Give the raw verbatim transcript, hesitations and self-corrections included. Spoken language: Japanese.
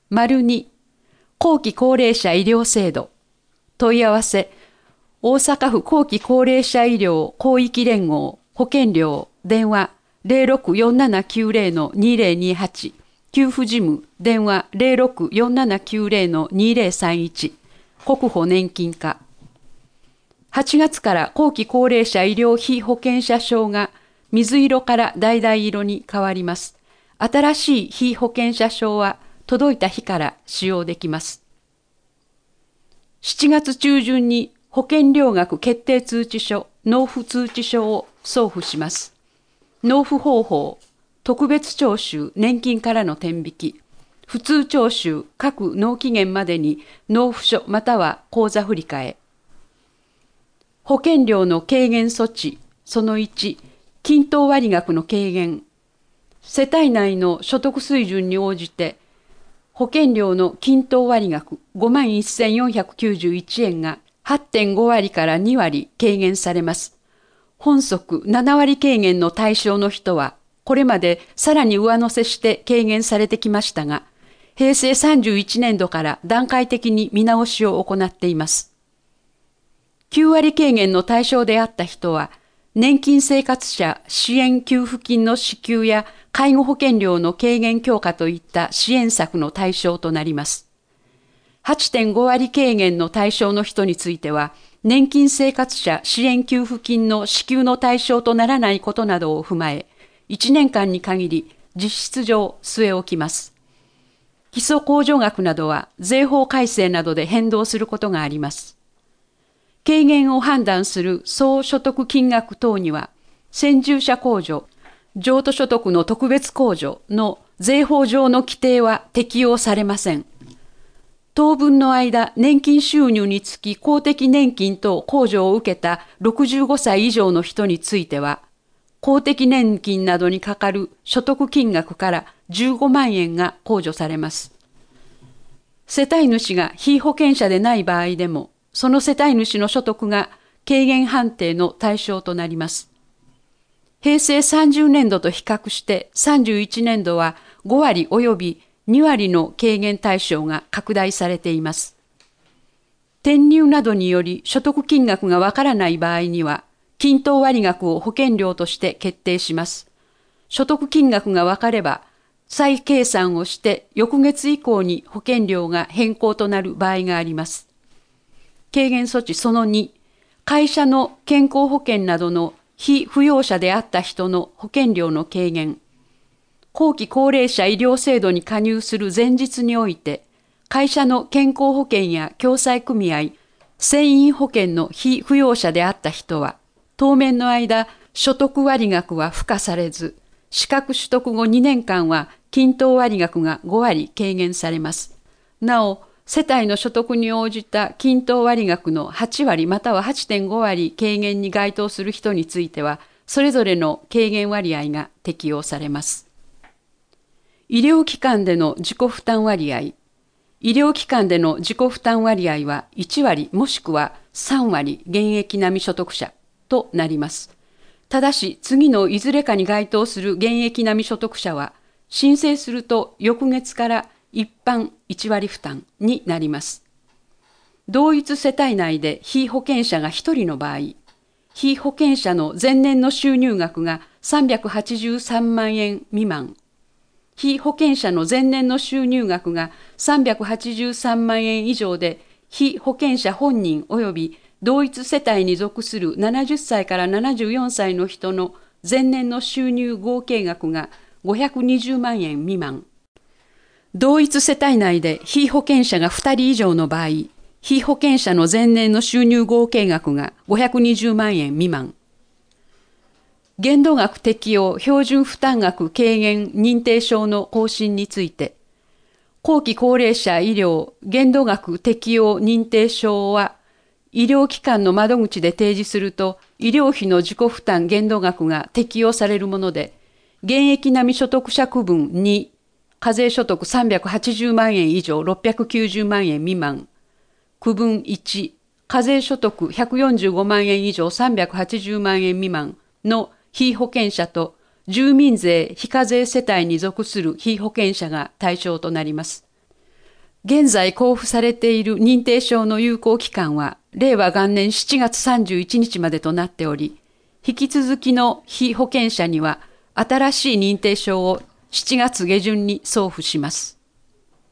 に、後期高齢者医療制度。問い合わせ、大阪府後期高齢者医療広域連合保険料電話 ゼロろくよんななきゅうゼロ のにゼロにはち、給付事務電話 ゼロろくよんななきゅうゼロ のにゼロさんいち、国保年金課。はちがつから後期高齢者医療費保険者証が水色から橙色に変わります。新しい被保険者証は届いた日から使用できます。しちがつ中旬に保険料額決定通知書、納付通知書を送付します。納付方法、特別徴収、年金からの天引き、普通徴収、各納期限までに納付書または口座振替。保険料の軽減措置、そのいち、均等割額の軽減。世帯内の所得水準に応じて、保険料の均等割額 ごまんせんよんひゃくきゅうじゅういちえんが はってんごわりからにわり軽減されます。本則ななわり軽減の対象の人は、これまでさらに上乗せして軽減されてきましたが、へいせいさんじゅういちねんどから段階的に見直しを行っています。きゅうわり軽減の対象であった人は、年金生活者支援給付金の支給や介護保険料の軽減強化といった支援策の対象となります。はってんごわり軽減の対象の人については、年金生活者支援給付金の支給の対象とならないことなどを踏まえ、いちねんかんに限り実質上据え置きます。基礎控除額などは税法改正などで変動することがあります。軽減を判断する総所得金額等には、先住者控除、譲渡所得の特別控除の税法上の規定は適用されません。当分の間、年金収入につき公的年金等控除を受けたろくじゅうごさい以上の人については、公的年金などにかかる所得金額からじゅうごまんえんが控除されます。世帯主が被保険者でない場合でも、その世帯主の所得が軽減判定の対象となります。へいせいさんじゅうねんどと比較してさんじゅういちねんどはごわり及びにわりの軽減対象が拡大されています。転入などにより所得金額がわからない場合には、均等割額を保険料として決定します。所得金額がわかれば、再計算をして翌月以降に保険料が変更となる場合があります。軽減措置そのに、会社の健康保険などの被扶養者であった人の保険料の軽減。後期高齢者医療制度に加入する前日において、会社の健康保険や共済組合、船員保険の被扶養者であった人は、当面の間、所得割額は付加されず、資格取得後にねんかんは均等割額がごわり軽減されます。なお、世帯の所得に応じた均等割額のはちわりまたは はってんごわり軽減に該当する人については、それぞれの軽減割合が適用されます。医療機関での自己負担割合。医療機関での自己負担割合はいちわりもしくはさんわり現役並み所得者となります。ただし、次のいずれかに該当する現役並み所得者は、申請すると翌月から一般いちわり負担になります。同一世帯内で被保険者がひとりの場合、被保険者の前年の収入額がさんびゃくはちじゅうさんまんえん未満、被保険者の前年の収入額がさんびゃくはちじゅうさんまんえん以上で、被保険者本人及び同一世帯に属するななじゅっさいからななじゅうよんさいの人の前年の収入合計額がごひゃくにじゅうまんえん未満。同一世帯内で被保険者がふたり以上の場合、被保険者の前年の収入合計額がごひゃくにじゅうまんえん未満。限度額適用標準負担額軽減認定証の更新について、後期高齢者医療限度額適用認定証は、医療機関の窓口で提示すると、医療費の自己負担限度額が適用されるもので、現役並み所得者区分に、課税所得さんびゃくはちじゅうまんえん以上ろっぴゃくきゅうじゅうまんえん未満、区分いち、課税所得ひゃくよんじゅうごまんえん以上さんびゃくはちじゅうまんえん未満の被保険者と住民税非課税世帯に属する被保険者が対象となります。 現在交付されている認定証の有効期間は令和元年しちがつさんじゅういちにちまでとなっており、引き続きの被保険者には新しい認定証をしちがつ下旬に送付します。